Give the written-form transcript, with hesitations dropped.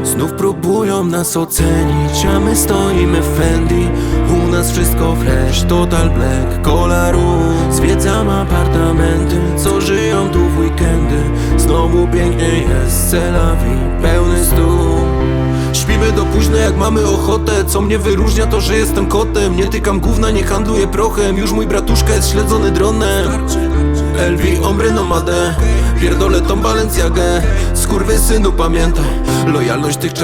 Znów próbują nas ocenić, a my stoimy w Fendi. U nas wszystko fresh, total black, kolaru. Zwiedzam apartamenty, co żyją tu w weekendy. Znowu pięknie jest, c'est la vie, pełny stół. Śpimy do późna jak mamy ochotę. Co mnie wyróżnia to, że jestem kotem. Nie tykam gówna, nie handluję prochem. Już mój bratuszka jest śledzony dronem. LV, hombre nomade. Pierdolę tą Balenciagę. Skurwysynu pamiętaj, lojalność tych